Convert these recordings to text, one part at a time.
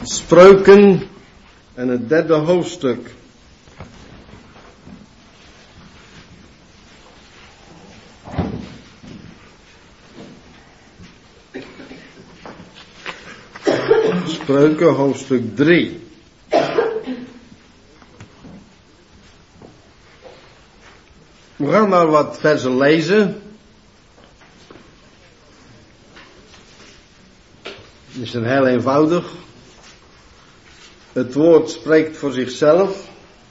Spreuken en het 3e hoofdstuk. Spreuken hoofdstuk 3. We gaan maar wat versen lezen. Het is heel eenvoudig. Het woord spreekt voor zichzelf.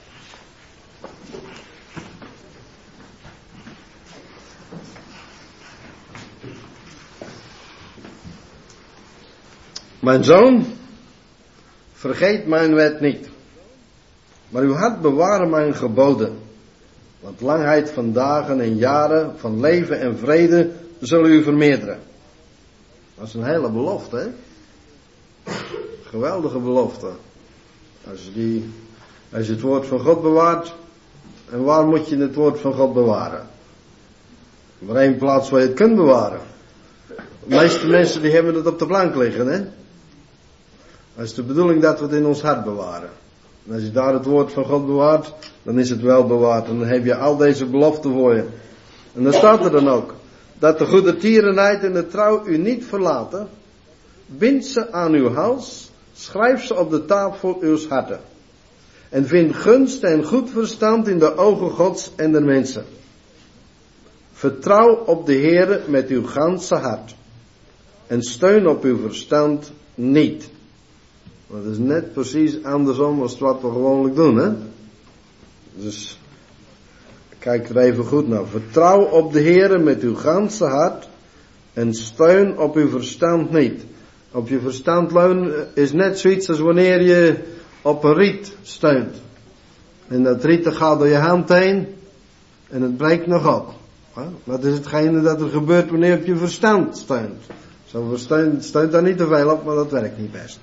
Mijn zoon, vergeet mijn wet niet, maar uw hart bewaren mijn geboden. Want langheid van dagen en jaren, van leven en vrede, zullen u vermeerderen. Dat is een hele belofte, hè? Geweldige belofte. Als je het woord van God bewaart, en waar moet je het woord van God bewaren? Maar één plaats waar je het kunt bewaren. De meeste mensen die hebben het op de plank liggen, hè? Dat is de bedoeling dat we het in ons hart bewaren. En als je daar het woord van God bewaart, dan is het wel bewaard. En dan heb je al deze beloften voor je. En dan staat er dan ook, dat de goede tierenheid en de trouw u niet verlaten. Bind ze aan uw hals, schrijf ze op de tafel uws harten. En vind gunst en goed verstand in de ogen Gods en der mensen. Vertrouw op de Heere met uw ganse hart. En steun op uw verstand niet. Dat is net precies andersom als wat we gewoonlijk doen, hè. Dus, kijk er even goed naar. Vertrouw op de Heere met uw ganse hart. En steun op uw verstand niet. Op je verstand leunen is net zoiets als wanneer je op een riet steunt. En dat riet gaat door je hand heen. En het breekt nog op. Dat is hetgene dat er gebeurt wanneer je op je verstand steunt. Zo'n verstand steunt daar niet te veel op, maar dat werkt niet best.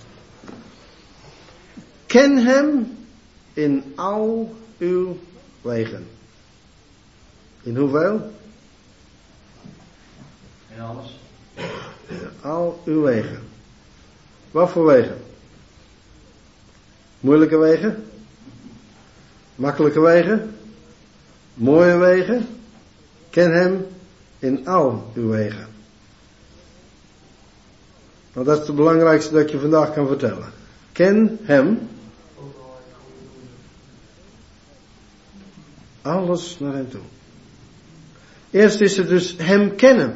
Ken hem in al uw wegen. In hoeveel? In alles. In al uw wegen. Wat voor wegen? Moeilijke wegen? Makkelijke wegen? Mooie wegen? Ken hem in al uw wegen. Nou, dat is het belangrijkste dat ik je vandaag kan vertellen. Ken hem. Alles naar hem toe. Eerst is het dus hem kennen.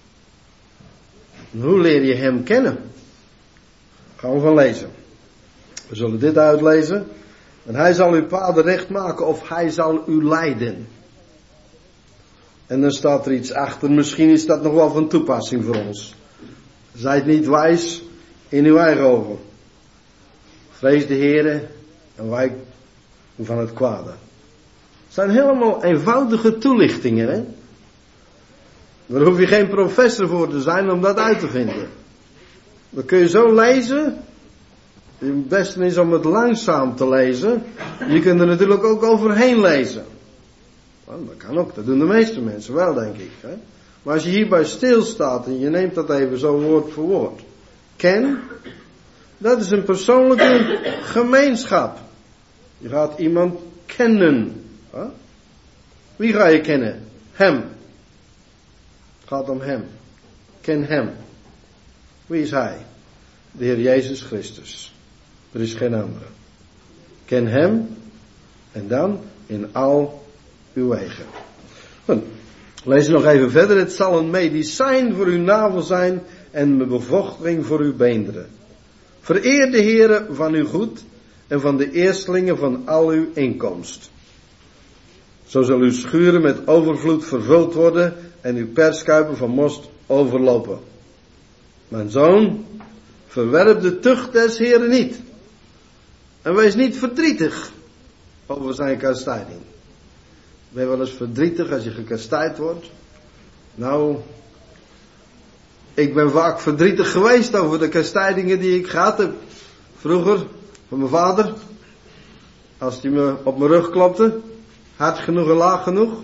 En hoe leer je hem kennen? Gaan we van lezen. We zullen dit uitlezen. En hij zal uw paden recht maken of hij zal u leiden. En dan staat er iets achter. Misschien is dat nog wel van toepassing voor ons. Zijt niet wijs in uw eigen ogen. Vrees de Heere en wijk van het kwade. Het zijn helemaal eenvoudige toelichtingen, hè. Daar hoef je geen professor voor te zijn om dat uit te vinden. Dat kun je zo lezen. Het beste is om het langzaam te lezen. Je kunt er natuurlijk ook overheen lezen. Nou, dat kan ook, dat doen de meeste mensen wel, denk ik. Hè? Maar als je hierbij stilstaat en je neemt dat even zo woord voor woord. Ken, dat is een persoonlijke gemeenschap. Je gaat iemand kennen. Huh? Wie ga je kennen? Hem. Het gaat om hem. Ken hem. Wie is hij? De Heer Jezus Christus. Er is geen andere. Ken hem en dan in al uw wegen. Goed. Lees nog even verder. Het zal een medicijn voor uw navel zijn en een bevochtiging voor uw beenderen. Vereer de Heere van uw goed en van de eerstelingen van al uw inkomst. Zo zal uw schuren met overvloed vervuld worden en uw perskuipen van most overlopen. Mijn zoon, verwerp de tucht des Heeren niet. En wees niet verdrietig over zijn kastijding. Ben je wel eens verdrietig als je gekastijd wordt? Nou, ik ben vaak verdrietig geweest over de kastijdingen die ik gehad heb. Vroeger, van mijn vader. Als hij me op mijn rug klopte. Hard genoeg en laag genoeg.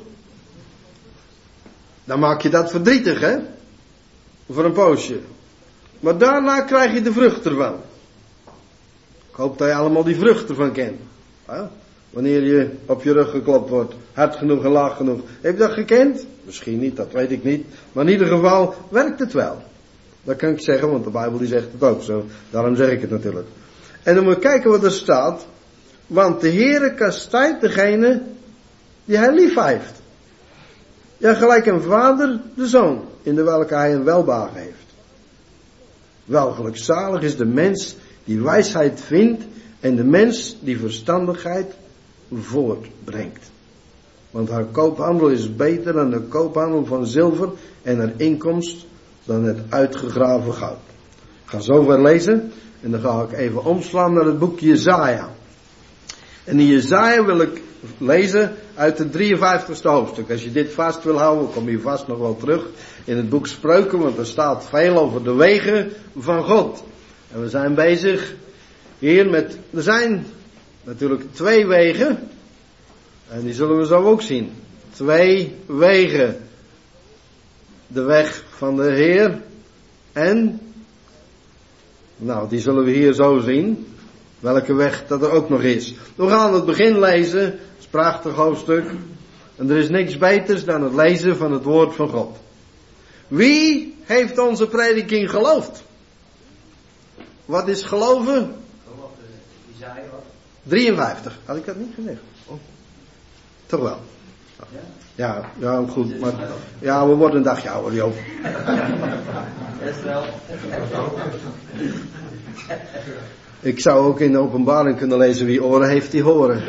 Dan maak je dat verdrietig, hè? Voor een poosje. Maar daarna krijg je de vrucht ervan. hoop dat je allemaal die vruchten van kent. Ja? Wanneer je op je rug geklopt wordt. Hard genoeg en laag genoeg. Heb je dat gekend? Misschien niet, dat weet ik niet. Maar in ieder geval werkt het wel. Dat kan ik zeggen, want de Bijbel die zegt het ook zo. Daarom zeg ik het natuurlijk. En dan moet je kijken wat er staat. Want de Heere kastijdt degene die hij lief heeft. Ja, gelijk een vader de zoon, in de welke hij een welbehagen heeft. Wel gelukzalig is de mens die wijsheid vindt en de mens die verstandigheid voortbrengt. Want haar koophandel is beter dan de koophandel van zilver en haar inkomst dan het uitgegraven goud. Ik ga zover lezen en dan ga ik even omslaan naar het boek Jesaja. En in Jesaja wil ik lezen uit het 53ste hoofdstuk. Als je dit vast wil houden, kom je vast nog wel terug in het boek Spreuken, want er staat veel over de wegen van God. En we zijn bezig hier met, er zijn natuurlijk 2 wegen, en die zullen we zo ook zien. 2 wegen. De weg van de Heer en, nou, die zullen we hier zo zien. Welke weg dat er ook nog is. We gaan het begin lezen. Het is een prachtig hoofdstuk. En er is niks beters dan het lezen van het woord van God. Wie heeft onze prediking geloofd? Wat is geloven? 53. Had ik dat niet gezegd? Oh. Toch wel. Ja, goed. Maar, ja, we worden een dagje ouder, Joop. Ik zou ook in de Openbaring kunnen lezen: wie oren heeft, die horen.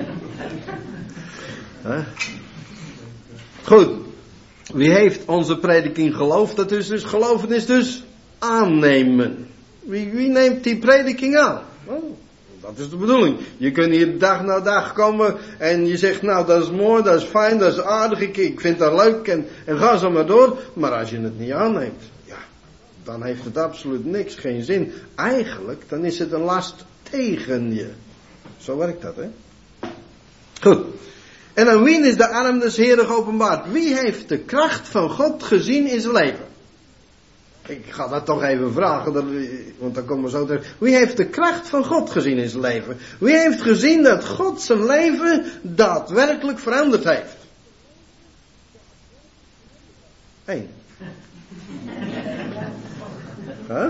Goed. Wie heeft onze prediking geloofd? Dat is dus geloven is dus aannemen. Wie neemt die prediking aan? Oh, dat is de bedoeling. Je kunt hier dag na dag komen en je zegt, nou, dat is mooi, dat is fijn, dat is aardig, ik vind dat leuk en ga zo maar door. Maar als je het niet aanneemt, ja, dan heeft het absoluut niks, geen zin. Eigenlijk, dan is het een last tegen je. Zo werkt dat, hè? Goed. En aan wie is de arm des Heeren geopenbaard? Wie heeft de kracht van God gezien in zijn leven? Ik ga dat toch even vragen, want dan komen we zo terug. Wie heeft de kracht van God gezien in zijn leven? Wie heeft gezien dat God zijn leven daadwerkelijk veranderd heeft? 1. Huh?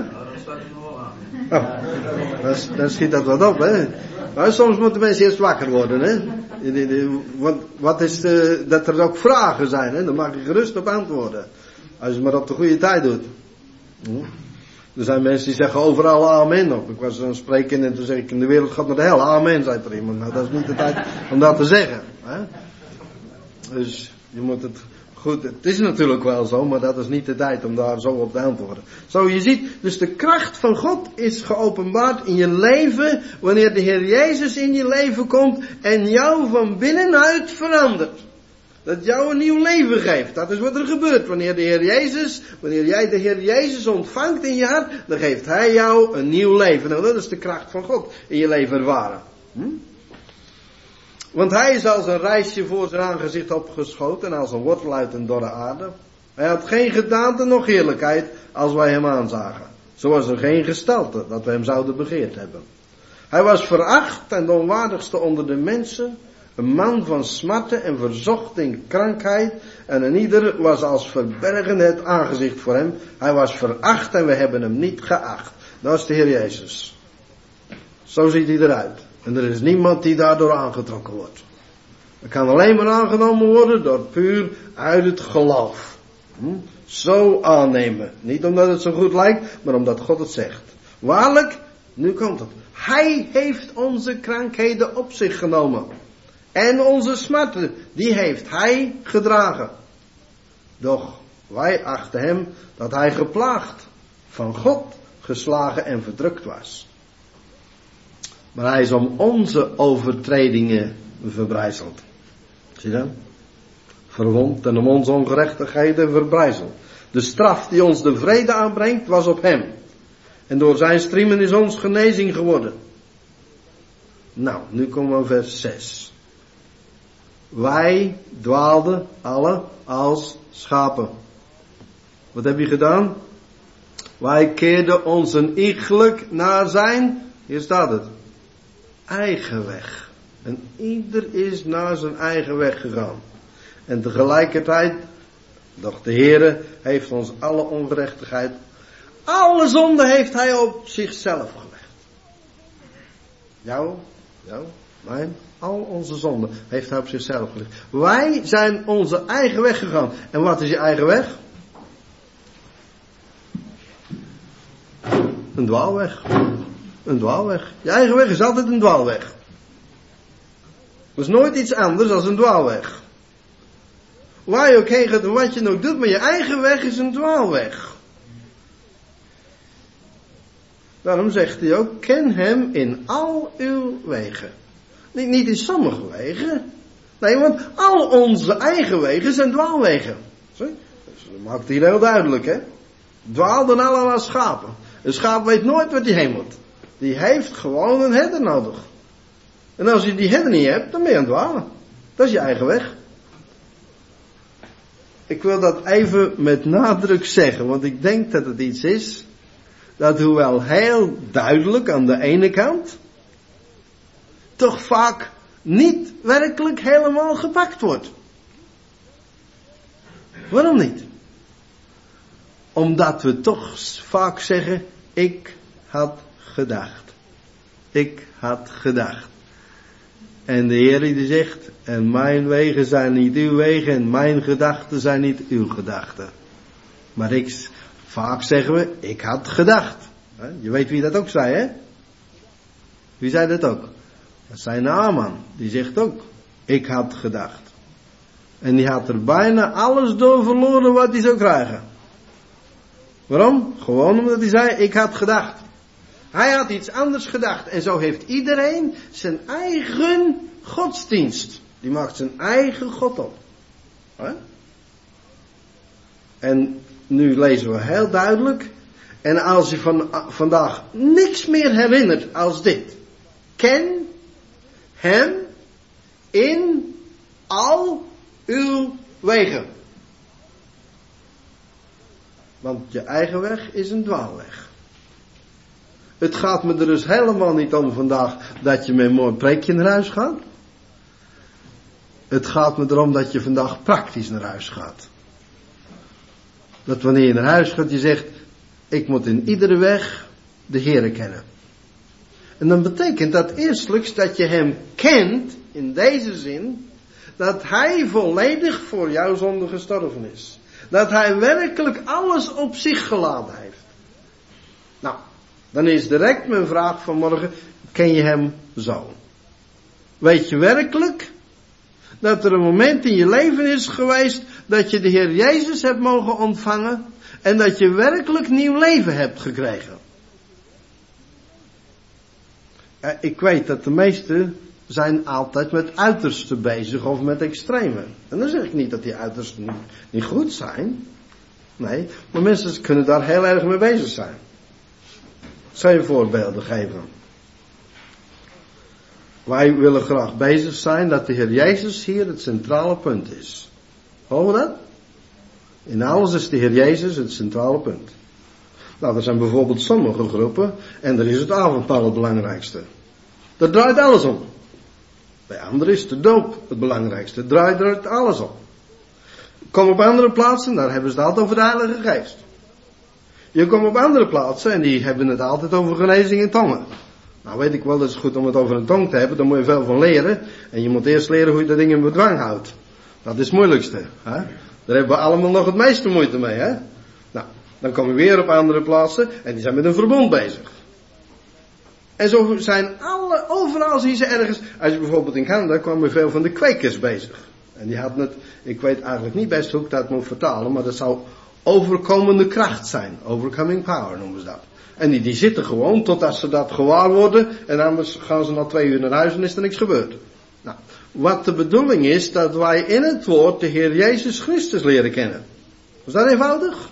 Oh, dan schiet dat wat op, hè. Maar soms moeten mensen eerst wakker worden, hè. Want wat is dat er ook vragen zijn, hè. Dan mag je gerust op antwoorden. Als je het maar op de goede tijd doet. Er zijn mensen die zeggen overal amen. Of ik was aan het spreken en toen zeg ik, in de wereld gaat naar de hel. Amen, zei er iemand. Nou, dat is niet de tijd om dat te zeggen. Hè? Dus je moet het goed. Het is natuurlijk wel zo, maar dat is niet de tijd om daar zo op te antwoorden. Zo, je ziet, dus de kracht van God is geopenbaard in je leven wanneer de Heer Jezus in je leven komt en jou van binnenuit verandert. Dat jou een nieuw leven geeft. Dat is wat er gebeurt. Wanneer jij de Heer Jezus ontvangt in je hart, dan geeft Hij jou een nieuw leven. Nou, dat is de kracht van God in je leven ervaren. Want Hij is als een rijsje voor zijn aangezicht opgeschoten en als een wortel uit een dorre aarde. Hij had geen gedaante noch heerlijkheid als wij Hem aanzagen. Zo was er geen gestalte dat we Hem zouden begeerd hebben. Hij was veracht en de onwaardigste onder de mensen. Een man van smarten en verzocht in krankheid. En een ieder was als verbergen het aangezicht voor hem. Hij was veracht en we hebben hem niet geacht. Dat is de Heer Jezus. Zo ziet hij eruit. En er is niemand die daardoor aangetrokken wordt. Er kan alleen maar aangenomen worden door puur uit het geloof. Zo aannemen. Niet omdat het zo goed lijkt, maar omdat God het zegt. Waarlijk, nu komt het. Hij heeft onze krankheden op zich genomen. En onze smarten, die heeft Hij gedragen. Doch wij achten Hem dat Hij geplaagd, van God geslagen en verdrukt was. Maar Hij is om onze overtredingen verbrijzeld. Zie je dat? Verwond en om onze ongerechtigheden verbrijzeld. De straf die ons de vrede aanbrengt was op Hem. En door zijn striemen is ons genezing geworden. Nou, nu komen we vers 6. Wij dwaalden alle als schapen. Wat heb je gedaan? Wij keerden ons een iegelijk naar zijn, hier staat het, eigen weg. En ieder is naar zijn eigen weg gegaan. En tegelijkertijd, doch de Heere heeft ons alle ongerechtigheid, alle zonde heeft hij op zichzelf gelegd. Jou, mijn, al onze zonden heeft hij op zichzelf gelegd. Wij zijn onze eigen weg gegaan. En wat is je eigen weg? Een dwaalweg. Een dwaalweg. Je eigen weg is altijd een dwaalweg. Dat is nooit iets anders dan een dwaalweg. Waar je ook heen gaat en wat je ook doet, maar je eigen weg is een dwaalweg. Daarom zegt hij ook, ken hem in al uw wegen. Niet in sommige wegen. Nee, want al onze eigen wegen zijn dwaalwegen. Zie? Dus dat maakt hij heel duidelijk, hè. Dwaalden allemaal schapen. Een schaap weet nooit waar hij heen moet. Die heeft gewoon een herder nodig. En als je die herder niet hebt, dan ben je aan het dwalen. Dat is je eigen weg. Ik wil dat even met nadruk zeggen, want ik denk dat het iets is dat hoewel heel duidelijk aan de ene kant, toch vaak niet werkelijk helemaal gepakt wordt. Waarom niet? Omdat we toch vaak zeggen, ik had gedacht. Ik had gedacht. En de Heer die zegt, en mijn wegen zijn niet uw wegen en mijn gedachten zijn niet uw gedachten. Maar vaak zeggen we, ik had gedacht. Je weet wie dat ook zei, hè? Wie zei dat ook? Dat zei Naaman. Die zegt ook, ik had gedacht. En die had er bijna alles door verloren wat hij zou krijgen. Waarom? Gewoon omdat hij zei, ik had gedacht. Hij had iets anders gedacht. En zo heeft iedereen zijn eigen godsdienst. Die maakt zijn eigen God op. En nu lezen we heel duidelijk. En als je vandaag niks meer herinnert als dit. Ken hem in al uw wegen. Want je eigen weg is een dwaalweg. Het gaat me er dus helemaal niet om vandaag dat je met een mooi preekje naar huis gaat. Het gaat me erom dat je vandaag praktisch naar huis gaat. Dat wanneer je naar huis gaat, je zegt, ik moet in iedere weg de Heere kennen. En dan betekent dat eerstelijks dat je hem kent, in deze zin, dat hij volledig voor jouw zonde gestorven is. Dat hij werkelijk alles op zich geladen heeft. Nou, dan is direct mijn vraag vanmorgen, ken je hem zo? Weet je werkelijk dat er een moment in je leven is geweest dat je de Heer Jezus hebt mogen ontvangen en dat je werkelijk nieuw leven hebt gekregen? Ik weet dat de meesten zijn altijd met uitersten bezig of met extreme. En dan zeg ik niet dat die uitersten niet goed zijn. Nee, maar mensen kunnen daar heel erg mee bezig zijn. Ik zal je voorbeelden geven. Wij willen graag bezig zijn dat de Heer Jezus hier het centrale punt is. Horen we dat? In alles is de Heer Jezus het centrale punt. Nou, er zijn bijvoorbeeld sommige groepen en daar is het avondmaal het belangrijkste. Daar draait alles om. Bij anderen is de doop het belangrijkste. Daar draait alles om. Kom op andere plaatsen, daar hebben ze het altijd over de Heilige Geest. Je komt op andere plaatsen en die hebben het altijd over genezing in tongen. Nou weet ik wel, dat is goed om het over een tong te hebben, daar moet je veel van leren. En je moet eerst leren hoe je dat ding in bedwang houdt. Dat is het moeilijkste. Hè? Daar hebben we allemaal nog het meeste moeite mee. Hè? Nou, dan kom je weer op andere plaatsen en die zijn met een verbond bezig. En zo zijn overal zie je ze ergens. Als je bijvoorbeeld in Canada kwamen veel van de kwekers bezig. En die hadden het, ik weet eigenlijk niet best hoe ik dat moet vertalen, maar dat zou overkomende kracht zijn. Overcoming power noemen ze dat. En die zitten gewoon totdat ze dat gewaar worden. En anders gaan ze na 2 uur naar huis en is er niks gebeurd. Nou, wat de bedoeling is, dat wij in het woord de Heer Jezus Christus leren kennen. Is dat eenvoudig?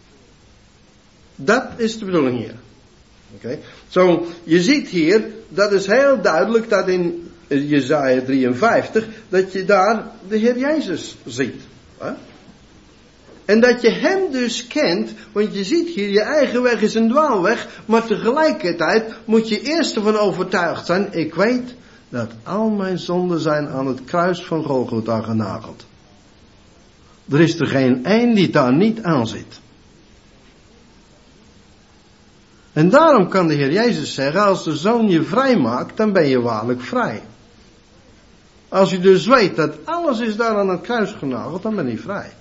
Dat is de bedoeling hier. Oké. Zo, je ziet hier, dat is heel duidelijk dat in Jesaja 53, dat je daar de Heer Jezus ziet. Hè? En dat je hem dus kent, want je ziet hier, je eigen weg is een dwaalweg, maar tegelijkertijd moet je eerst ervan overtuigd zijn, ik weet dat al mijn zonden zijn aan het kruis van Golgotha genageld. Er is er geen één die daar niet aan zit. En daarom kan de Heer Jezus zeggen, als de Zoon je vrij maakt, dan ben je waarlijk vrij. Als je dus weet dat alles is daar aan het kruis genageld, dan ben je vrij.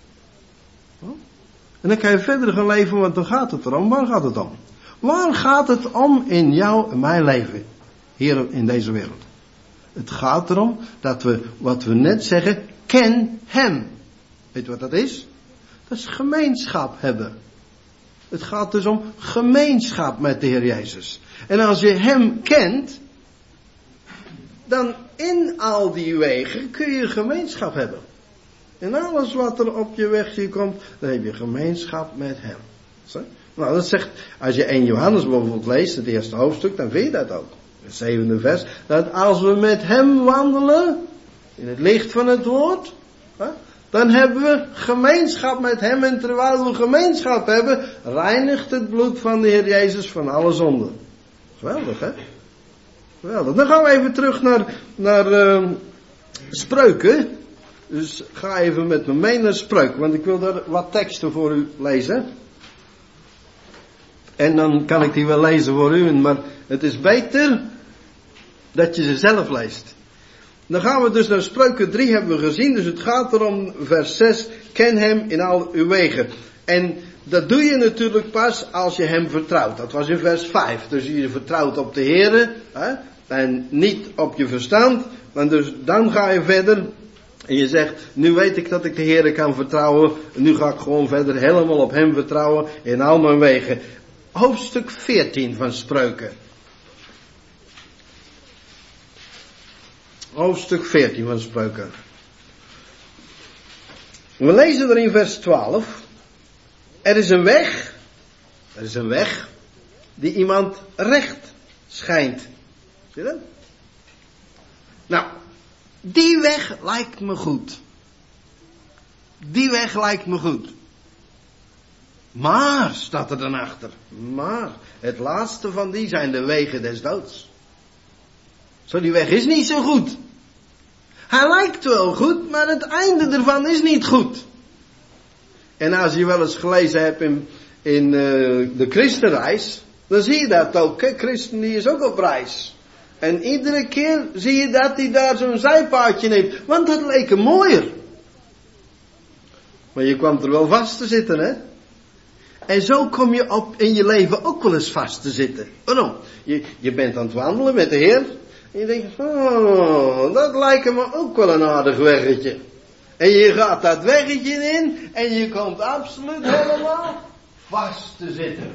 En dan kan je verder gaan leven, want dan gaat het erom. Waar gaat het om? Waar gaat het om in jou en mijn leven? Hier in deze wereld. Het gaat erom dat we, wat we net zeggen, ken hem. Weet je wat dat is? Dat is gemeenschap hebben. Het gaat dus om gemeenschap met de Heer Jezus. En als je hem kent, dan in al die wegen kun je gemeenschap hebben. En alles wat er op je weg hier komt, dan heb je gemeenschap met hem. Zo? Nou, dat zegt, als je 1 Johannes bijvoorbeeld leest, het eerste hoofdstuk, dan vind je dat ook. Het 7e vers, dat als we met hem wandelen, in het licht van het woord, dan hebben we gemeenschap met hem. En terwijl we gemeenschap hebben, reinigt het bloed van de Heer Jezus van alle zonden. Geweldig, hè? Geweldig. Dan gaan we even terug naar Spreuken. Dus ga even met me mee naar Spreuken, want ik wil daar wat teksten voor u lezen. En dan kan ik die wel lezen voor u, maar het is beter dat je ze zelf leest. Dan gaan we dus naar Spreuken 3, hebben we gezien. Dus het gaat erom, vers 6, ken hem in al uw wegen. En dat doe je natuurlijk pas als je hem vertrouwt. Dat was in vers 5. Dus je vertrouwt op de Heere, en niet op je verstand. Want dus dan ga je verder. En je zegt, nu weet ik dat ik de Heere kan vertrouwen. En nu ga ik gewoon verder helemaal op hem vertrouwen in al mijn wegen. Hoofdstuk 14 van Spreuken. Hoofdstuk 14 van Spreuken. We lezen er in vers 12. Er is een weg die iemand recht schijnt. Zie je dat? Nou, die weg lijkt me goed. Die weg lijkt me goed. Maar, staat er dan achter. Maar, het laatste van die zijn de wegen des doods. Zo, die weg is niet zo goed. Hij lijkt wel goed, maar het einde ervan is niet goed. En als je wel eens gelezen hebt in de Christenreis, dan zie je dat ook. Hè? Christen die is ook op reis. En iedere keer zie je dat hij daar zo'n zijpaadje neemt. Want dat leek hem mooier. Maar je kwam er wel vast te zitten, hè? En zo kom je in je leven ook wel eens vast te zitten. Waarom? Je bent aan het wandelen met de Heer. En je denkt, oh, dat lijkt me ook wel een aardig weggetje. En je gaat dat weggetje in en je komt absoluut helemaal vast te zitten.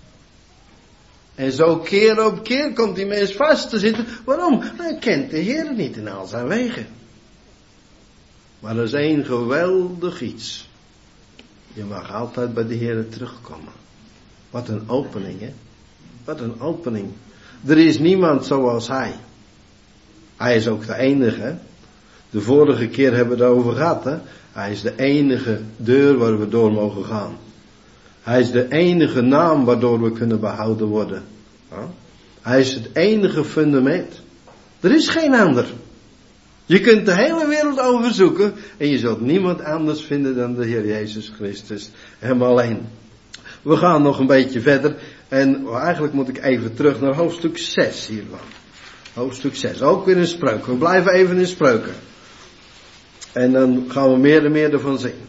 En zo keer op keer komt die mens vast te zitten. Waarom? Hij kent de Heer niet in al zijn wegen. Maar er is één geweldig iets. Je mag altijd bij de Heer terugkomen. Wat een opening, hè? Wat een opening. Er is niemand zoals Hij. Hij is ook de enige. De vorige keer hebben we het over gehad, hè? Hij is de enige deur waar we door mogen gaan. Hij is de enige naam waardoor we kunnen behouden worden. Hij is het enige fundament. Er is geen ander. Je kunt de hele wereld overzoeken en je zult niemand anders vinden dan de Heer Jezus Christus. Hem alleen. We gaan nog een beetje verder en eigenlijk moet ik even terug naar hoofdstuk 6 hiervan. Hoofdstuk 6, ook weer in Spreuken. We blijven even in Spreuken. En dan gaan we meer en meer ervan zien.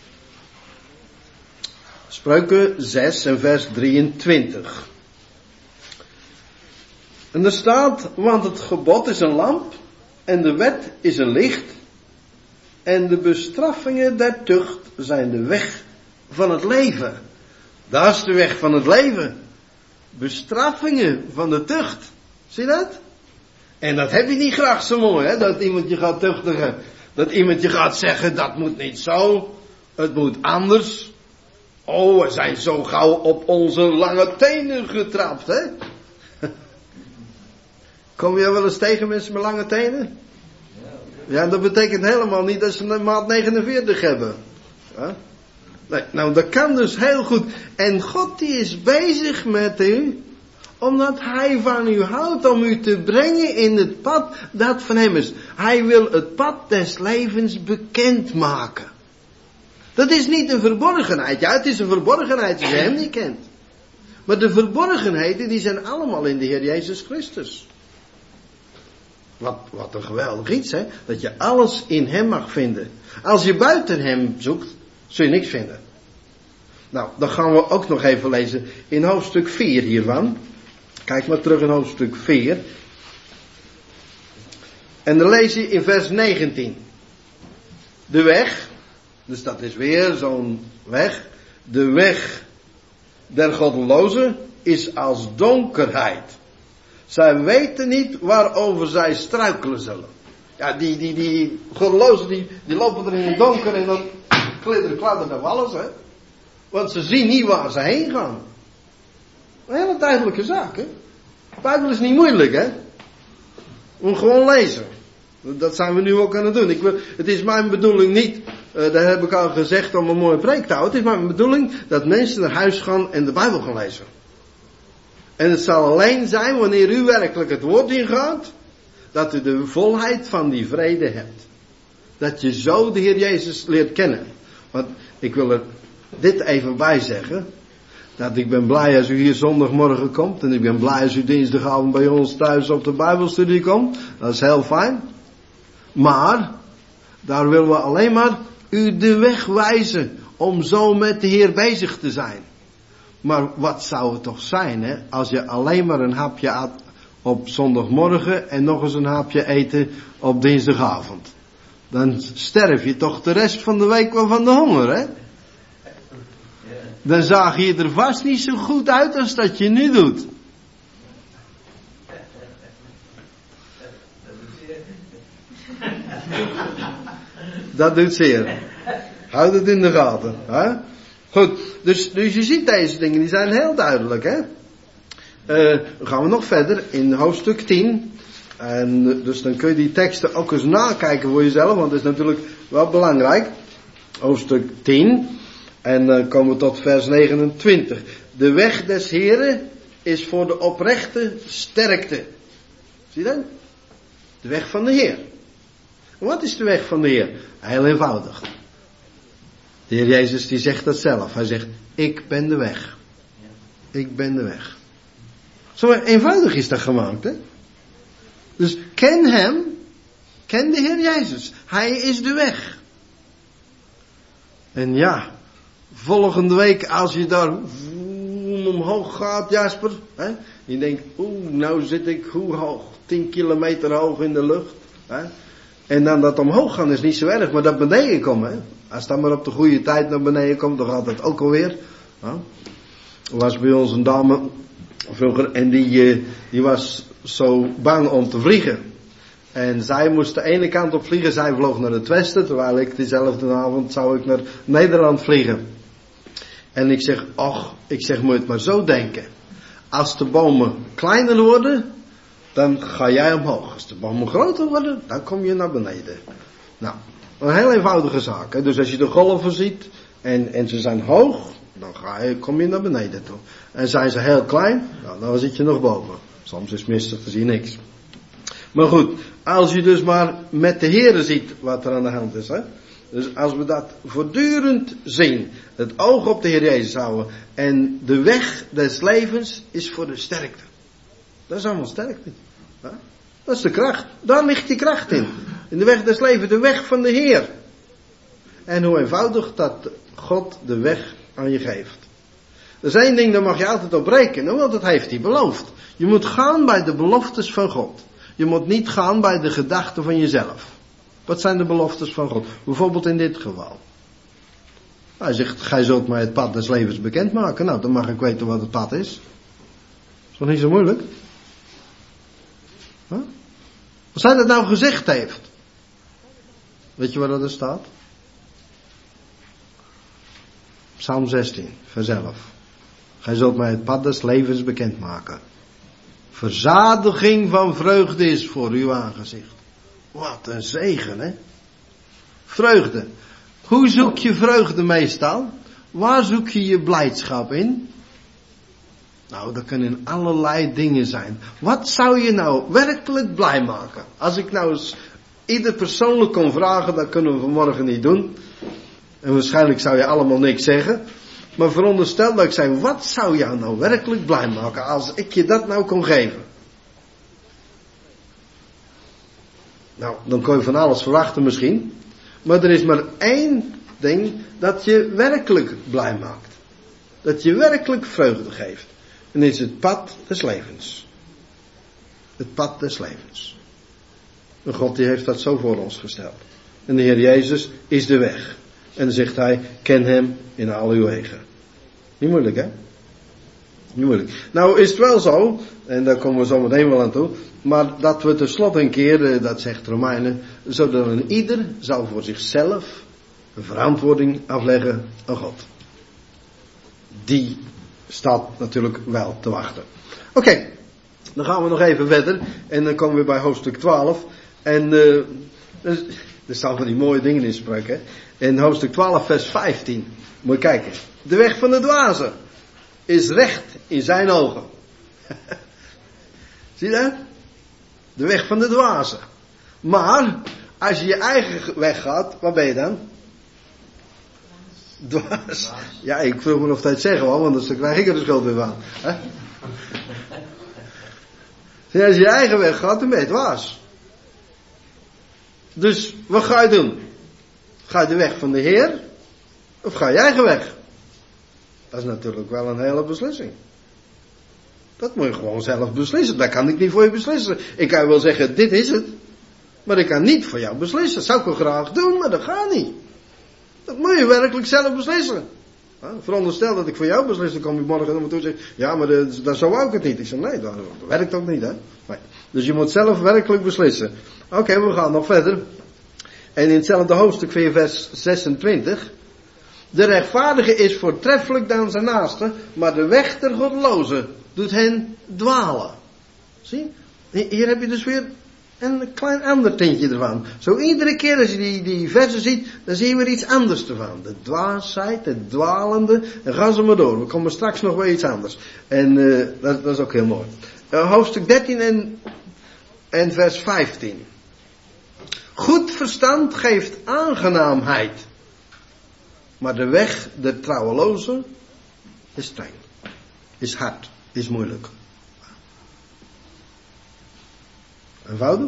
Spreuken 6 en vers 23. En er staat, want het gebod is een lamp en de wet is een licht en de bestraffingen der tucht zijn de weg van het leven. Dat is de weg van het leven. Bestraffingen van de tucht. Zie je dat? En dat heb je niet graag zo mooi, hè? Dat iemand je gaat tuchtigen. Dat iemand je gaat zeggen, dat moet niet zo. Het moet anders. Oh, we zijn zo gauw op onze lange tenen getrapt, hè? Kom je wel eens tegen mensen met lange tenen? Ja, dat betekent helemaal niet dat ze een maat 49 hebben. Ja? Nee, nou, dat kan dus heel goed. En God die is bezig met u, omdat Hij van u houdt om u te brengen in het pad dat van Hem is. Hij wil het pad des levens bekendmaken. Dat is niet een verborgenheid. Ja, het is een verborgenheid als je Hem niet kent. Maar de verborgenheden die zijn allemaal in de Heer Jezus Christus. Wat een geweldig iets, hè? Dat je alles in Hem mag vinden. Als je buiten Hem zoekt, zul je niks vinden. Nou, dan gaan we ook nog even lezen in hoofdstuk 4 hiervan. Kijk maar terug in hoofdstuk 4. En dan lees je in vers 19. De weg, dus dat is weer zo'n weg. De weg der goddelozen is als donkerheid. Zij weten niet waarover zij struikelen zullen. Ja, die goddelozen die lopen er in het donker en dan kladderen op alles, hè. Want ze zien niet waar ze heen gaan. Een hele duidelijke zaak, hè. De Bijbel is niet moeilijk, hè. Moet gewoon lezen. Dat zijn we nu ook aan het doen. Het is mijn bedoeling niet, dat heb ik al gezegd om een mooie preek te houden. Het is mijn bedoeling dat mensen naar huis gaan en de Bijbel gaan lezen. En het zal alleen zijn wanneer u werkelijk het woord ingaat, dat u de volheid van die vrede hebt. Dat je zo de Heer Jezus leert kennen. Want ik wil er dit even bij zeggen. Dat ik ben blij als u hier zondagmorgen komt. En ik ben blij als u dinsdagavond bij ons thuis op de Bijbelstudie komt. Dat is heel fijn. Maar, daar willen we alleen maar u de weg wijzen. Om zo met de Heer bezig te zijn. Maar wat zou het toch zijn, hè? Als je alleen maar een hapje at op zondagmorgen. En nog eens een hapje eten op dinsdagavond. Dan sterf je toch de rest van de week wel van de honger, hè? Dan zag je er vast niet zo goed uit als dat je nu doet. Dat doet zeer. Houd het in de gaten. Hè? Goed, dus je ziet deze dingen, die zijn heel duidelijk. Hè? Dan gaan we nog verder in hoofdstuk 10. En dus dan kun je die teksten ook eens nakijken voor jezelf, want dat is natuurlijk wel belangrijk. Hoofdstuk 10. En dan komen we tot vers 29. De weg des Heren is voor de oprechte sterkte. Zie je dat? De weg van de Heer. En wat is de weg van de Heer? Heel eenvoudig. De Heer Jezus die zegt dat zelf. Hij zegt, ik ben de weg. Ik ben de weg. Zo eenvoudig is dat gemaakt, hè? Dus ken Hem. Ken de Heer Jezus. Hij is de weg. En ja, volgende week als je daar omhoog gaat, Jasper. Hè? Je denkt, nou zit ik hoe hoog? 10 kilometer hoog in de lucht. Hè? En dan dat omhoog gaan is niet zo erg, maar dat beneden komen. Hè? Als dat maar op de goede tijd naar beneden komt, dan gaat dat ook alweer. Hè? Er was bij ons een dame vroeger en die was zo bang om te vliegen. En zij moest de ene kant op vliegen, zij vloog naar het westen, terwijl ik diezelfde avond zou ik naar Nederland vliegen. En ik zeg, moet je het maar zo denken. Als de bomen kleiner worden, dan ga jij omhoog. Als de bomen groter worden, dan kom je naar beneden. Nou, een heel eenvoudige zaak. Hè? Dus als je de golven ziet, en ze zijn hoog, dan kom je naar beneden toe. En zijn ze heel klein, nou, dan zit je nog boven. Soms is het mistig, dan zie je niks. Maar goed, als je dus maar met de Heere ziet wat er aan de hand is. Hè? Dus als we dat voortdurend zien, het oog op de Heer Jezus houden. En de weg des levens is voor de sterkte. Dat is allemaal sterkte. Hè? Dat is de kracht. Daar ligt die kracht in. In de weg des levens, de weg van de Heer. En hoe eenvoudig dat God de weg aan je geeft. Er is één ding, daar mag je altijd op rekenen, want dat heeft hij beloofd. Je moet gaan bij de beloftes van God. Je moet niet gaan bij de gedachten van jezelf. Wat zijn de beloftes van God? Bijvoorbeeld in dit geval. Hij zegt, gij zult mij het pad des levens bekendmaken. Nou, dan mag ik weten wat het pad is. Is toch niet zo moeilijk? Huh? Wat zijn dat nou gezegd heeft? Weet je waar dat er staat? Psalm 16, vers 11. Gij zult mij het pad des levens bekendmaken. Verzadiging van vreugde is voor uw aangezicht. Wat een zegen, hè? Vreugde. Hoe zoek je vreugde meestal? Waar zoek je je blijdschap in? Nou, dat kunnen allerlei dingen zijn. Wat zou je nou werkelijk blij maken? Als ik nou eens ieder persoonlijk kon vragen, dat kunnen we vanmorgen niet doen. En waarschijnlijk zou je allemaal niks zeggen. Maar veronderstel dat ik zei, wat zou jou nou werkelijk blij maken als ik je dat nou kon geven? Nou, dan kon je van alles verwachten misschien. Maar er is maar één ding dat je werkelijk blij maakt. Dat je werkelijk vreugde geeft. En dat is het pad des levens. Het pad des levens. En God die heeft dat zo voor ons gesteld. En de Heer Jezus is de weg. En dan zegt hij, ken hem in al uw wegen. Niet moeilijk, hè? Niet moeilijk. Nou is het wel zo, en daar komen we zo meteen wel aan toe, maar dat we tenslotte een keer, dat zegt Romeinen, zodat een ieder zou voor zichzelf een verantwoording afleggen aan God. Die staat natuurlijk wel te wachten. Oké, dan gaan we nog even verder en dan komen we bij hoofdstuk 12. En er staan van die mooie dingen in spreuken. In hoofdstuk 12 vers 15, moet je kijken. De weg van de dwaze is recht in zijn ogen. Zie je dat? De weg van de dwaze. Maar, als je je eigen weg gaat, waar ben je dan? Dwaas. Ja, ik vroeg me of dat zeggen wel, want dan krijg ik er de schuld weer van. Als je je eigen weg gaat, dan ben je dwaas. Dus, wat ga je doen? Ga je de weg van de Heer? Of ga je eigen weg? Dat is natuurlijk wel een hele beslissing. Dat moet je gewoon zelf beslissen. Dat kan ik niet voor je beslissen. Ik kan je wel zeggen, dit is het. Maar ik kan niet voor jou beslissen. Dat zou ik wel graag doen, maar dat gaat niet. Dat moet je werkelijk zelf beslissen. Veronderstel dat ik voor jou beslis, dan kom je morgen naar me toe en zeg, ja, maar dat zo wou ik het niet. Ik zeg, nee, dat werkt ook niet, hè. Nee. Dus je moet zelf werkelijk beslissen. Oké, we gaan nog verder. En in hetzelfde hoofdstuk, vers 26. De rechtvaardige is voortreffelijk dan zijn naaste, maar de weg der goddelozen doet hen dwalen. Zie? Hier heb je dus weer een klein ander tintje ervan. Zo iedere keer als je die versen ziet, dan zie je weer iets anders ervan. De dwaasheid, het dwalende, en gaan ze maar door. We komen straks nog weer iets anders. En dat is ook heel mooi. Hoofdstuk 13 en vers 15. Goed verstand geeft aangenaamheid. Maar de weg der trouwelozen is streng. Is hard. Is moeilijk. Eenvoudig.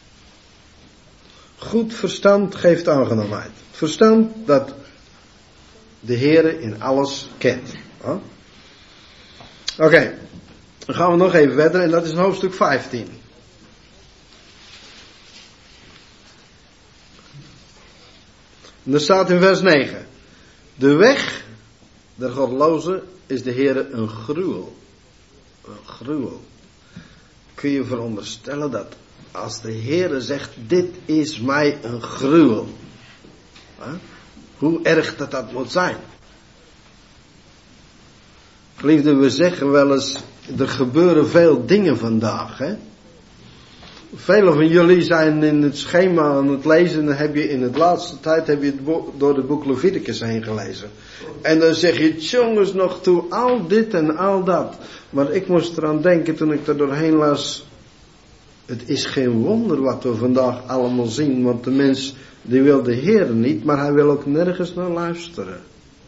Goed verstand geeft aangenaamheid. Verstand dat de Heere in alles kent. Oké. Dan gaan we nog even verder en dat is in hoofdstuk 15. En er staat in vers 9. De weg der goddelozen is de Heere een gruwel. Een gruwel. Kun je veronderstellen dat als de Heere zegt, dit is mij een gruwel. Hoe erg dat moet zijn. Geliefde, we zeggen wel eens, er gebeuren veel dingen vandaag, hè. Velen van jullie zijn in het schema aan het lezen. Dan heb je in de laatste tijd door het boek Leviticus heen gelezen. En dan zeg je, jongens, nog toe al dit en al dat. Maar ik moest eraan denken toen ik er doorheen las. Het is geen wonder wat we vandaag allemaal zien. Want de mens die wil de Heer niet. Maar hij wil ook nergens naar luisteren.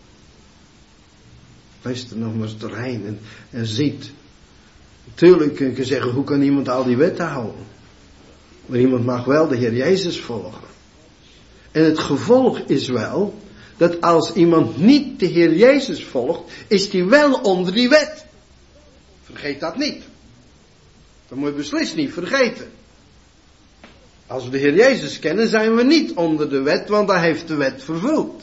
Lees er nog maar eens doorheen en ziet. Tuurlijk kun je zeggen, hoe kan iemand al die wetten houden? Maar iemand mag wel de Heer Jezus volgen. En het gevolg is wel, dat als iemand niet de Heer Jezus volgt, is die wel onder die wet. Vergeet dat niet. Dat moet je beslist niet vergeten. Als we de Heer Jezus kennen, zijn we niet onder de wet, want hij heeft de wet vervuld.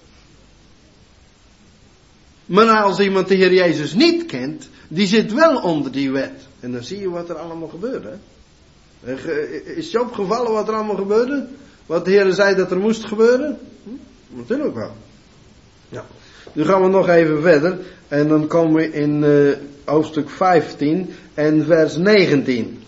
Maar als iemand de Heer Jezus niet kent, die zit wel onder die wet. En dan zie je wat er allemaal gebeurt, hè. Is je opgevallen wat er allemaal gebeurde? Wat de Heer zei dat er moest gebeuren? Natuurlijk wel. Ja. Nu gaan we nog even verder. En dan komen we in hoofdstuk 15 en vers 19.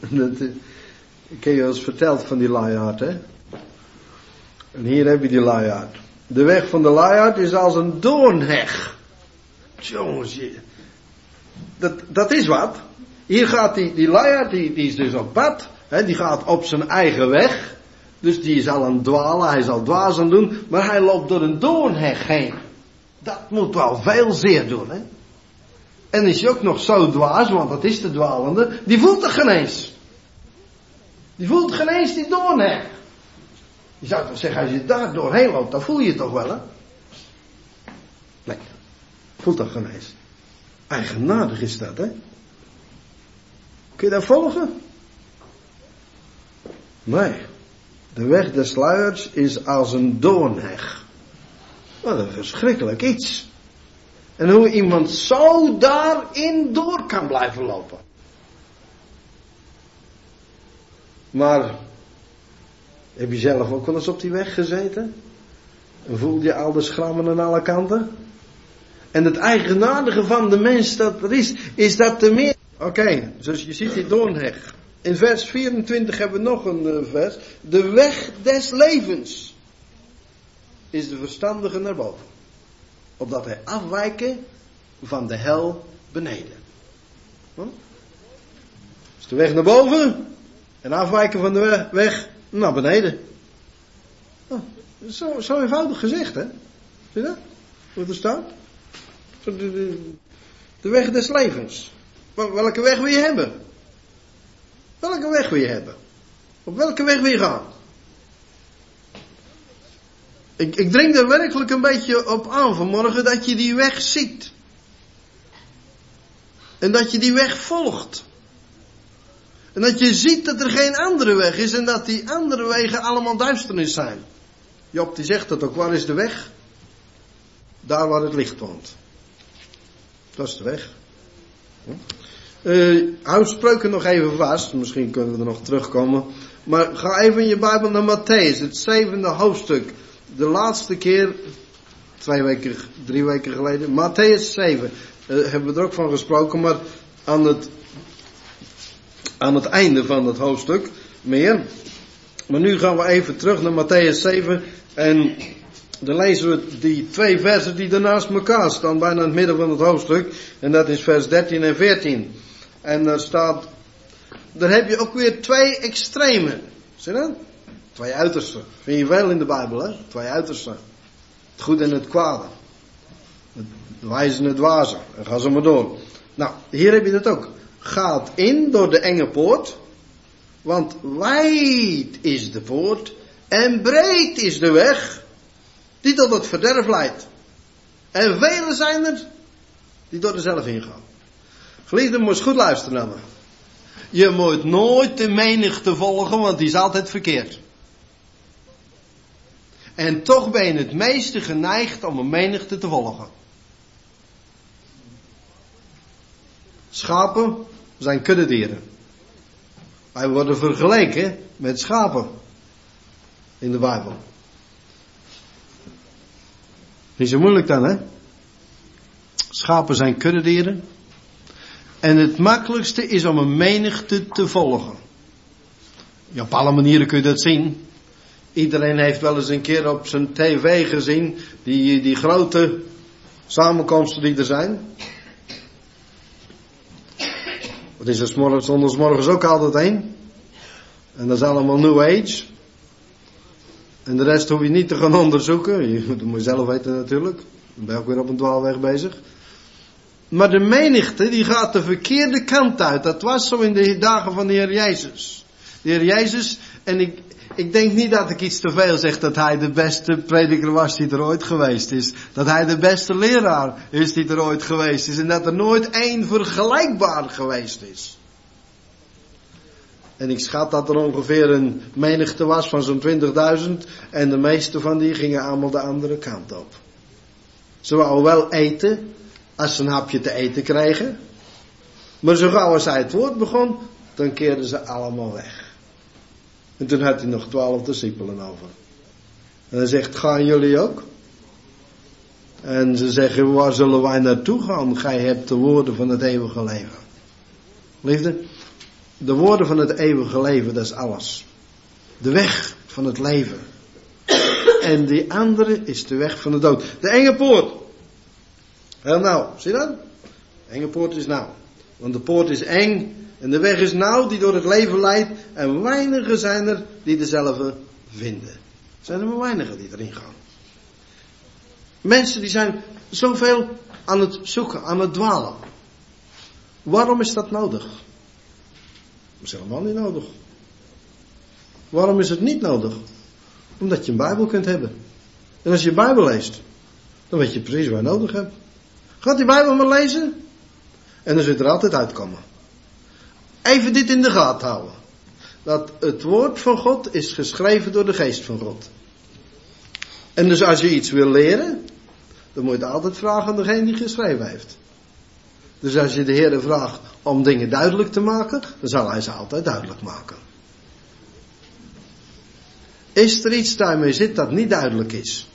Ik heb je al eens verteld van die luiaard, hè? En hier heb je die luiaard. De weg van de luiaard is als een doornheg. Jongens, dat is wat. Hier gaat die luiaard, die is dus op pad. Die gaat op zijn eigen weg. Dus die is al aan het dwalen, hij is al dwaas aan het doen. Maar hij loopt door een doornheg heen. Dat moet wel veel zeer doen, hè. En is hij ook nog zo dwaas, want dat is de dwalende. Die voelt het geen eens. Die voelt geen eens die doornheg. Je zou toch zeggen, als je daar doorheen loopt, dan voel je het toch wel, hè? Nee, voelt dat geen eens. Eigenaardig is dat, hè? Kun je dat volgen? Nee. De weg des luiaards is als een doornheg. Wat een verschrikkelijk iets. En hoe iemand zo daarin door kan blijven lopen. Maar heb je zelf ook wel eens op die weg gezeten? En voel je al de schrammen aan alle kanten? En het eigenaardige van de mens dat er is dat er meer... Oké, dus je ziet die doornheg. In vers 24 hebben we nog een vers. De weg des levens is de verstandige naar boven. Opdat hij afwijken van de hel beneden. Dus de weg naar boven en afwijken van de weg naar beneden. Oh, zo eenvoudig gezegd, hè? Zie je dat? Hoe er staat? De weg des levens. Welke weg wil je hebben? Welke weg wil je hebben? Op welke weg wil je gaan? Ik dring er werkelijk een beetje op aan vanmorgen dat je die weg ziet. En dat je die weg volgt. En dat je ziet dat er geen andere weg is en dat die andere wegen allemaal duisternis zijn. Job die zegt dat ook, waar is de weg? Daar waar het licht woont. Dat is de weg. Hou Spreuken nog even vast, misschien kunnen we er nog terugkomen. Maar ga even in je Bijbel naar Mattheüs, het 7e hoofdstuk. De laatste keer, 3 weken geleden, Mattheüs 7. Hebben we er ook van gesproken, maar aan het einde van het hoofdstuk meer. Maar nu gaan we even terug naar Mattheüs 7 en dan lezen we die 2 versen die ernaast elkaar staan, bijna in het midden van het hoofdstuk. En dat is vers 13 en 14. En daar staat, daar heb je ook weer 2 extremen. Zie je dat? 2 uitersten. Vind je veel in de Bijbel, hè? 2 uitersten. Het goede en het kwade. Het wijze en het dwaze. En ga zo maar door. Nou, hier heb je dat ook. Gaat in door de enge poort. Want wijd is de poort. En breed is de weg. Die tot het verderf leidt. En velen zijn er. Die door er zelf ingaan. Geliefden, moet je goed luisteren naar me. Je moet nooit de menigte volgen, want die is altijd verkeerd. En toch ben je het meeste geneigd om een menigte te volgen. Schapen zijn kuddedieren. Wij worden vergeleken met schapen. In de Bijbel. Niet zo moeilijk dan, hè? Schapen zijn kuddedieren. En het makkelijkste is om een menigte te volgen. Ja, op alle manieren kun je dat zien. Iedereen heeft wel eens een keer op zijn tv gezien die grote samenkomsten die er zijn. Wat is er zondagsmorgens ook altijd een. En dat is allemaal New Age. En de rest hoef je niet te gaan onderzoeken. Dat moet je zelf weten natuurlijk. Dan ben je ook weer op een dwaalweg bezig. Maar de menigte die gaat de verkeerde kant uit. Dat was zo in de dagen van de Heer Jezus. De Heer Jezus, en ik denk niet dat ik iets te veel zeg dat hij de beste prediker was die er ooit geweest is. Dat hij de beste leraar is die er ooit geweest is. En dat er nooit één vergelijkbaar geweest is. En ik schat dat er ongeveer een menigte was van zo'n 20.000. En de meeste van die gingen allemaal de andere kant op. Ze wouden wel eten, als ze een hapje te eten kregen. Maar zo gauw als hij het woord begon, dan keerden ze allemaal weg. En toen had hij nog 12 discipelen over. En hij zegt, gaan jullie ook? En ze zeggen, waar zullen wij naartoe gaan? Gij hebt de woorden van het eeuwige leven. Liefde, de woorden van het eeuwige leven, dat is alles. De weg van het leven. en die andere is de weg van de dood. De enge poort. Heel nauw, zie je dat? De enge poort is nauw. Want de poort is eng en de weg is nauw die door het leven leidt. En weinigen zijn er die dezelfde vinden. Er zijn er maar weinigen die erin gaan. Mensen die zijn zoveel aan het zoeken, aan het dwalen. Waarom is dat nodig? Dat is helemaal niet nodig. Waarom is het niet nodig? Omdat je een Bijbel kunt hebben. En als je een Bijbel leest, dan weet je precies waar je nodig hebt. Gaat die Bijbel maar lezen en dan zult er altijd uitkomen. Even dit in de gaten houden. Dat het woord van God is geschreven door de geest van God. En dus als je iets wil leren, dan moet je altijd vragen aan degene die geschreven heeft. Dus als je de Heer vraagt om dingen duidelijk te maken, dan zal hij ze altijd duidelijk maken. Is er iets daarmee zit dat niet duidelijk is?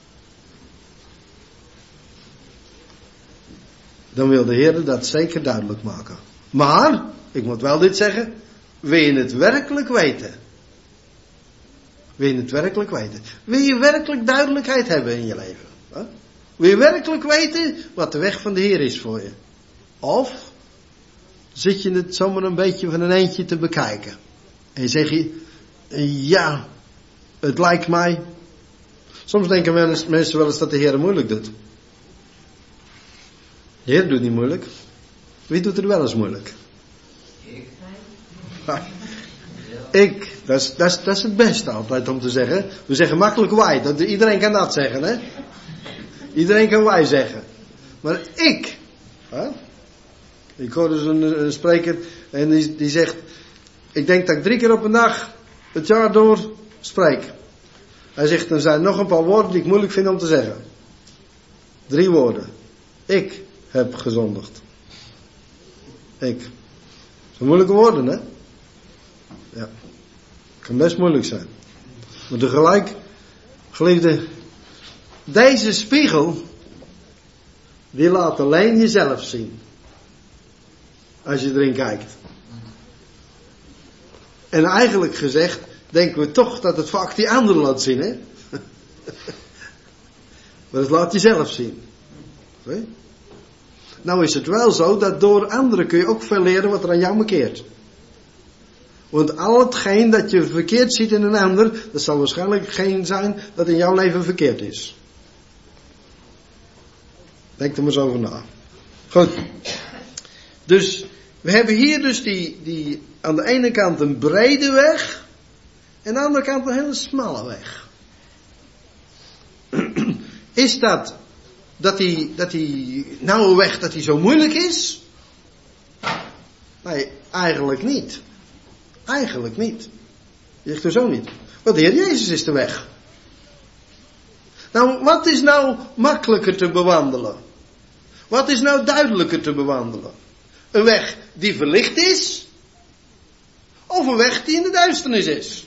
Dan wil de Heer dat zeker duidelijk maken. Maar, ik moet wel dit zeggen, wil je het werkelijk weten? Wil je het werkelijk weten? Wil je werkelijk duidelijkheid hebben in je leven? Huh? Wil je werkelijk weten wat de weg van de Heer is voor je? Of zit je het zomaar een beetje van een eindje te bekijken? En zeg je, ja, het lijkt mij. Soms denken mensen wel eens dat de Heer moeilijk doet. De Heer doet niet moeilijk. Wie doet er wel eens moeilijk? Ik. Dat is het beste altijd om te zeggen. We zeggen makkelijk wij. Iedereen kan dat zeggen, hè? Iedereen kan wij zeggen. Maar ik. Hè? Ik hoorde dus een spreker en die zegt, ik denk dat ik 3 keer op een dag het jaar door spreek. Hij zegt, er zijn nog een paar woorden die ik moeilijk vind om te zeggen. 3 woorden. Ik heb gezondigd. Ik. Dat zijn moeilijke woorden, hè? Ja. Kan best moeilijk zijn. Maar tegelijk, geliefde, deze spiegel, die laat alleen jezelf zien. Als je erin kijkt. En eigenlijk gezegd, denken we toch dat het vaak die anderen laat zien, hè? Maar het laat jezelf zien. Zie? Nou is het wel zo dat door anderen kun je ook veel leren wat er aan jou mankeert. Want al hetgeen dat je verkeerd ziet in een ander, dat zal waarschijnlijk geen zijn dat in jouw leven verkeerd is. Denk er maar eens over na. Goed. Dus we hebben hier dus die aan de ene kant een brede weg en aan de andere kant een hele smalle weg. Is dat die nauwe weg dat die zo moeilijk is? Nee, eigenlijk niet. Eigenlijk niet. Je zegt er zo niet. Want de Heer Jezus is de weg. Nou, wat is nou makkelijker te bewandelen? Wat is nou duidelijker te bewandelen? Een weg die verlicht is? Of een weg die in de duisternis is?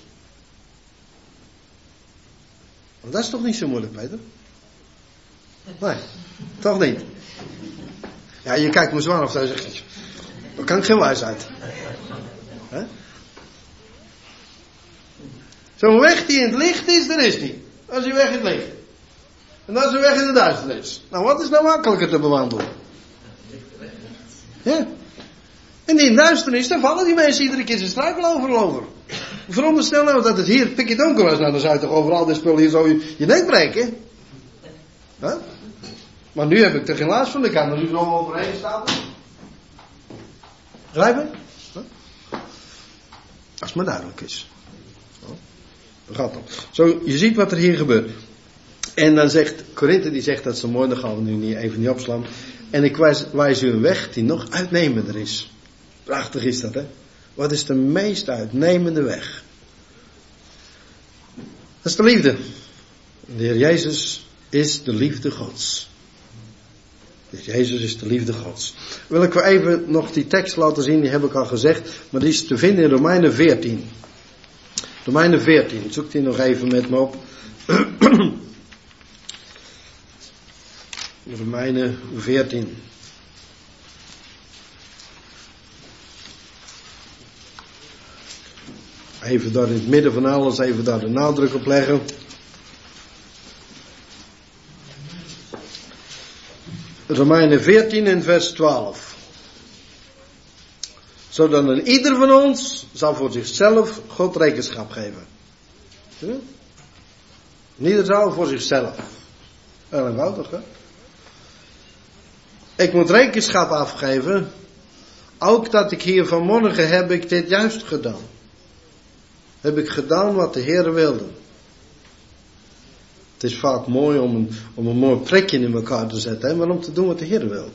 Want dat is toch niet zo moeilijk, Peter? Nee, toch niet. Ja, je kijkt me zwaar of zo zegt, dan kan ik geen wijsheid. Hè? Zo'n weg die in het licht is, dat is die. Dat is die weg in het licht. En dat is de weg in de duisternis. Nou, wat is nou makkelijker te bewandelen? Ja. En in de duisternis, daar vallen die mensen iedere keer zijn struikel over. Veronderstel nou dat het hier pikje donker was. Nou, dan zou je toch overal dit spul hier zo je nek breken. Huh? Maar nu heb ik er geen last van. Ik kan er nu nog overheen staan. Begrijp je? Huh? Als het maar duidelijk is. Dat gaat dan. Zo, je ziet wat er hier gebeurt. En dan zegt Korinthe, die zegt dat zo mooi, dat gaan we nu even niet opslaan. En ik wijs u een weg die nog uitnemender is. Prachtig is dat, hè? Wat is de meest uitnemende weg? Dat is de liefde. De Heer Jezus is de liefde Gods. De Heer Jezus is de liefde Gods. Wil ik wel even nog die tekst laten zien, die heb ik al gezegd. Maar die is te vinden in Romeinen 14. Romeinen 14, zoek die nog even met me op. Romeinen 14. Even daar in het midden van alles, even daar de nadruk op leggen. Romeinen 14 en vers 12. Zodat een ieder van ons zal voor zichzelf God rekenschap geven. Ja? Ieder zal voor zichzelf. Heel eenvoudig, hè? Ik moet rekenschap afgeven. Ook dat ik hier vanmorgen heb ik dit juist gedaan. Heb ik gedaan wat de Heer wilde. Het is vaak mooi om een mooi prikje in elkaar te zetten. Hè? Maar om te doen wat de Heer wil.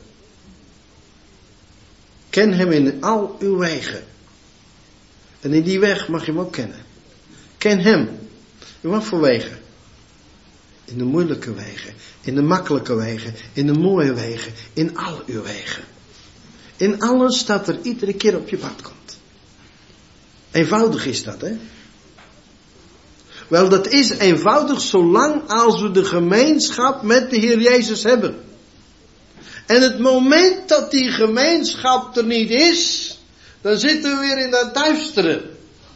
Ken hem in al uw wegen. En in die weg mag je hem ook kennen. Ken hem. In wat voor wegen? In de moeilijke wegen. In de makkelijke wegen. In de mooie wegen. In al uw wegen. In alles dat er iedere keer op je pad komt. Eenvoudig is dat, hè? Wel, dat is eenvoudig zolang als we de gemeenschap met de Heer Jezus hebben. En het moment dat die gemeenschap er niet is, dan zitten we weer in dat duistere.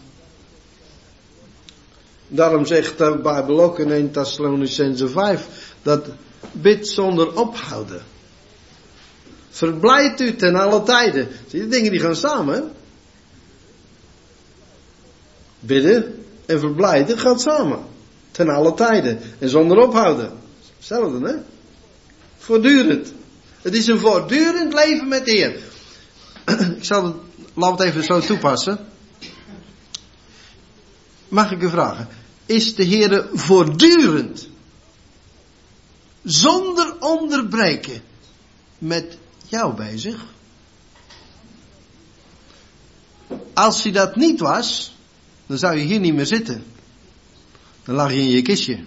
Daarom zegt de Bijbel ook in 1 Thessalonicense 5, dat bid zonder ophouden. Verblijd u ten alle tijden. Zie je, die dingen die gaan samen, hè? Bidden en verblijden gaat samen. Ten alle tijden. En zonder ophouden. Hetzelfde, hè? Voortdurend. Het is een voortdurend leven met de Heer. Laat het even zo toepassen. Mag ik u vragen? Is de Heer voortdurend, zonder onderbreken, met jou bezig? Als hij dat niet was, dan zou je hier niet meer zitten. Dan lag je in je kistje.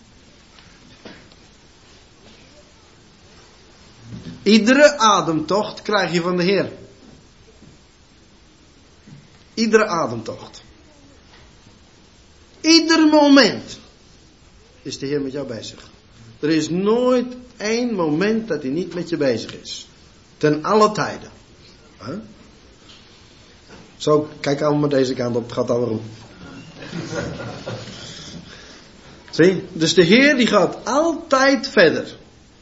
Iedere ademtocht krijg je van de Heer. Iedere ademtocht. Ieder moment is de Heer met jou bezig. Er is nooit één moment dat hij niet met je bezig is. Ten alle tijden. Huh? Zo, kijk allemaal deze kant op, het gaat al goed. Zie, dus de Heer die gaat altijd verder.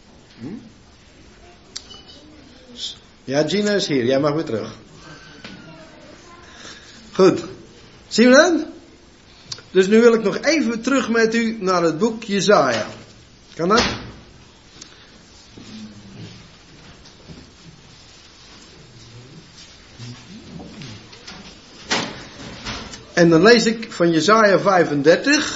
Ja, Gina is hier, jij mag weer terug. Goed, zien we dat? Dus nu wil ik nog even terug met u naar het boek Jesaja. Kan dat? En dan lees ik van Jesaja 35.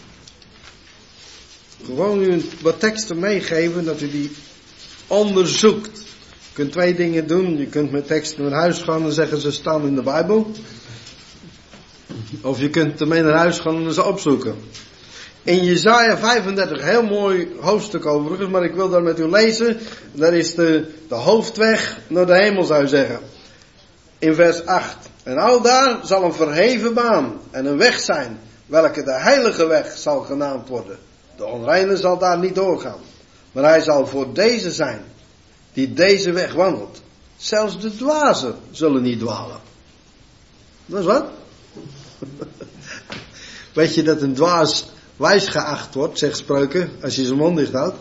Gewoon u wat teksten meegeven, dat u die onderzoekt. Je kunt twee dingen doen. Je kunt met teksten naar huis gaan en zeggen ze staan in de Bijbel. Of je kunt ermee naar huis gaan en ze opzoeken. In Jesaja 35, heel mooi hoofdstuk overigens, maar ik wil daar met u lezen. Daar is de hoofdweg naar de hemel, zou je zeggen. In vers 8. En aldaar zal een verheven baan en een weg zijn, welke de heilige weg zal genaamd worden. De onreine zal daar niet doorgaan. Maar hij zal voor deze zijn, die deze weg wandelt. Zelfs de dwazen zullen niet dwalen. Dat is wat? Weet je dat een dwaas wijs geacht wordt, zegt Spreuken, als je zijn mond dicht houdt?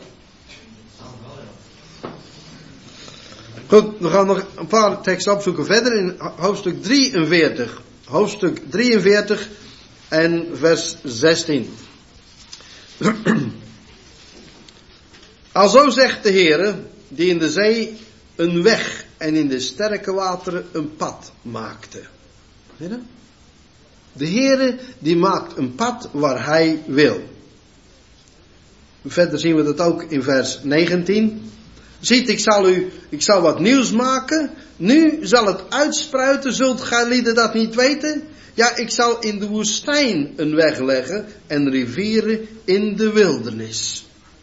Goed, we gaan nog een paar teksten opzoeken verder in hoofdstuk 43. Hoofdstuk 43 en vers 16. Alzo zegt de Heere, die in de zee een weg en in de sterke wateren een pad maakte. Zie je? De Heere die maakt een pad waar hij wil. Verder zien we dat ook in vers 19. Ziet, ik zal wat nieuws maken. Nu zal het uitspruiten, zult gij lieden dat niet weten? Ja, ik zal in de woestijn een weg leggen en rivieren in de wildernis.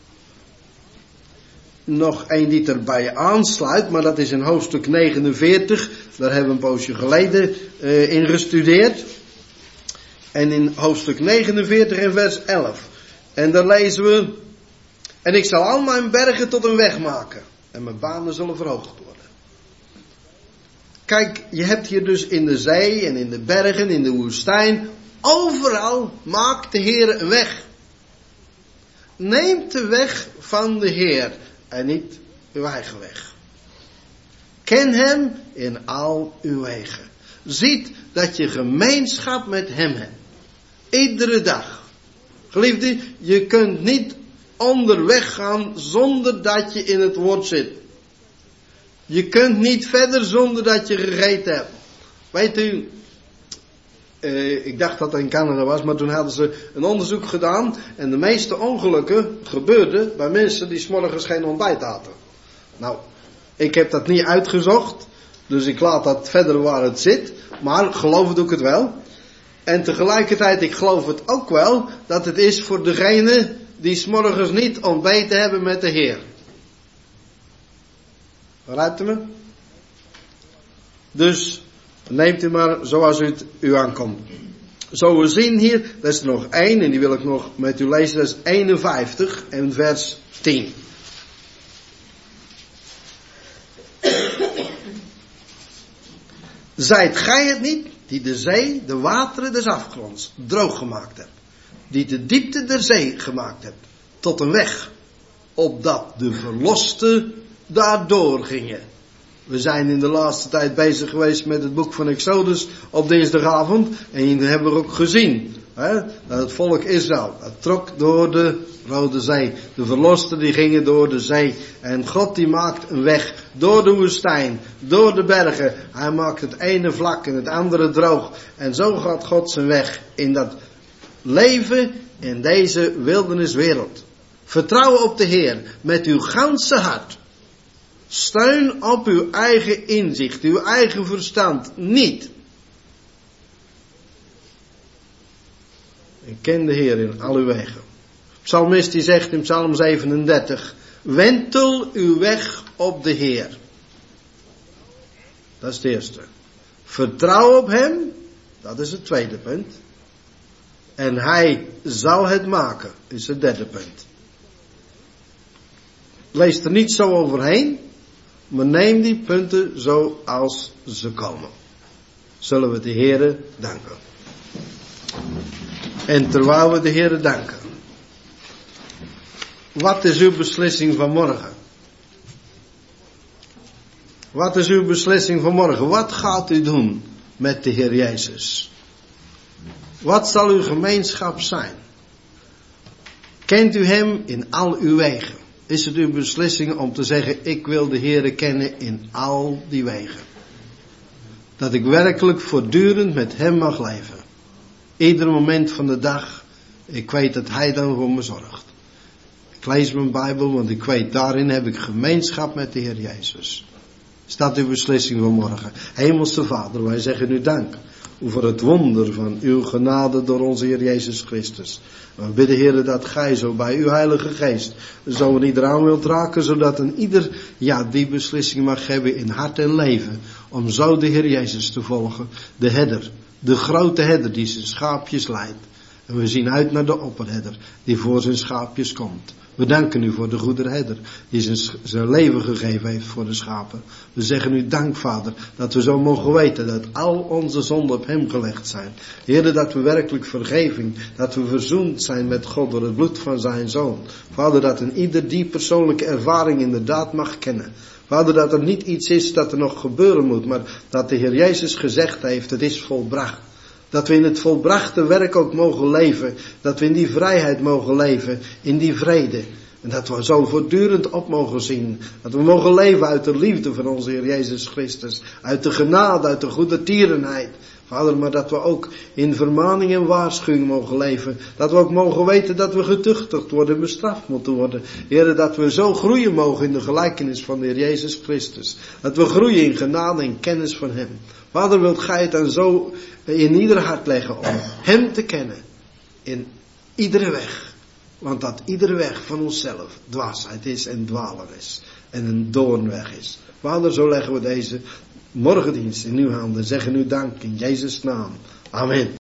Nog één die erbij aansluit, maar dat is in hoofdstuk 49. Daar hebben we een poosje geleden in gestudeerd. En in hoofdstuk 49 en vers 11. En daar lezen we: en ik zal al mijn bergen tot een weg maken. En mijn banen zullen verhoogd worden. Kijk, je hebt hier dus in de zee en in de bergen, in de woestijn. Overal maakt de Heer een weg. Neemt de weg van de Heer. En niet uw eigen weg. Ken hem in al uw wegen. Ziet dat je gemeenschap met hem hebt. Iedere dag. Geliefde, je kunt niet onderweg gaan zonder dat je in het woord zit. Je kunt niet verder zonder dat je gegeten hebt. Weet u, ik dacht dat het in Canada was, maar toen hadden ze een onderzoek gedaan. En de meeste ongelukken gebeurden bij mensen die 's morgens geen ontbijt hadden. Nou, ik heb dat niet uitgezocht. Dus ik laat dat verder waar het zit. Maar geloof doe ik het wel. En tegelijkertijd, ik geloof het ook wel, dat het is voor degene die 's morgens niet ontbeten hebben met de Heer. Begrijpt u me? Dus neemt u maar zoals het u aankomt. Zo we zien hier, er is er nog één en die wil ik nog met u lezen. Dat is 51 en vers 10. Zijt gij het niet die de zee, de wateren des afgronds droog gemaakt hebt, die de diepte der zee gemaakt hebt tot een weg, opdat de verlosten daardoor gingen. We zijn in de laatste tijd bezig geweest met het boek van Exodus op dinsdagavond. En dat hebben we ook gezien. Dat het volk Israël, dat trok door de Rode Zee. De verlosten die gingen door de zee. En God die maakt een weg door de woestijn, door de bergen. Hij maakt het ene vlak en het andere droog. En zo gaat God zijn weg in dat leven in deze wilderniswereld. Vertrouw op de Heer met uw ganse hart. Steun op uw eigen inzicht, uw eigen verstand niet. En ken de Heer in al uw wegen. Psalmist die zegt in Psalm 37, wentel uw weg op de Heer. Dat is het eerste. Vertrouw op hem, dat is het tweede punt. En hij zal het maken, is het derde punt. Lees er niet zo overheen. Maar neem die punten zoals ze komen. Zullen we de Heere danken. En terwijl we de Heere danken. Wat is uw beslissing van morgen? Wat is uw beslissing van morgen? Wat gaat u doen met de Heer Jezus? Wat zal uw gemeenschap zijn? Kent u hem in al uw wegen? Is het uw beslissing om te zeggen, ik wil de Heere kennen in al die wegen. Dat ik werkelijk voortdurend met hem mag leven. Ieder moment van de dag, ik weet dat hij dan voor me zorgt. Ik lees mijn Bijbel, want ik weet, daarin heb ik gemeenschap met de Heer Jezus. Is dat uw beslissing van morgen? Hemelse Vader, wij zeggen u dank. Voor het wonder van uw genade door onze Heer Jezus Christus. We bidden, Heer, dat gij zo bij uw Heilige Geest zo een ieder aan wilt raken, zodat een ieder, die beslissing mag hebben in hart en leven, om zo de Heer Jezus te volgen. De herder, de grote herder die zijn schaapjes leidt. En we zien uit naar de opperherder die voor zijn schaapjes komt. We danken u voor de goede herder die zijn leven gegeven heeft voor de schapen. We zeggen u dank, Vader, dat we zo mogen weten dat al onze zonden op hem gelegd zijn. Heer, dat we werkelijk vergeving, dat we verzoend zijn met God door het bloed van zijn Zoon. Vader, dat een ieder die persoonlijke ervaring inderdaad mag kennen. Vader, dat er niet iets is dat er nog gebeuren moet, maar dat de Heer Jezus gezegd heeft, het is volbracht. Dat we in het volbrachte werk ook mogen leven. Dat we in die vrijheid mogen leven. In die vrede. En dat we zo voortdurend op mogen zien. Dat we mogen leven uit de liefde van onze Heer Jezus Christus. Uit de genade, uit de goedertierenheid. Vader, maar dat we ook in vermaning en waarschuwing mogen leven. Dat we ook mogen weten dat we getuchtigd worden, bestraft moeten worden. Heer, dat we zo groeien mogen in de gelijkenis van de Heer Jezus Christus. Dat we groeien in genade en kennis van hem. Vader, wilt gij het dan zo in ieder hart leggen om hem te kennen. In iedere weg. Want dat iedere weg van onszelf dwaasheid is en dwalen is. En een doornweg is. Vader, zo leggen we deze morgendienst in uw handen. Zeggen u dank in Jezus' naam. Amen.